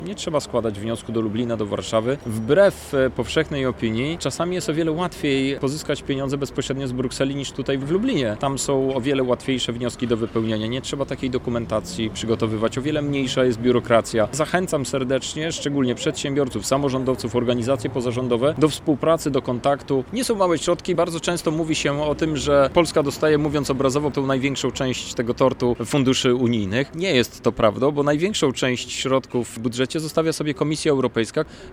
Nie trzeba składać wniosku do Lublina, do Warszawy. Wbrew powszechnej opinii, czasami jest o wiele łatwiej pozyskać pieniądze bezpośrednio z Brukseli niż tutaj w Lublinie. Tam są o wiele łatwiejsze wnioski do wypełnienia. Nie trzeba takiej dokumentacji przygotowywać. O wiele mniejsza jest biurokracja. Zachęcam serdecznie, szczególnie przedsiębiorców, samorządowców, organizacje pozarządowe do współpracy, do kontaktu. Nie są małe środki. Bardzo często mówi się o tym, że Polska dostaje, mówiąc obrazowo, tą największą część tego tortu funduszy unijnych. Nie jest to prawdą, bo największą część środków w budżecie zostawia sobie Komisja Europejska,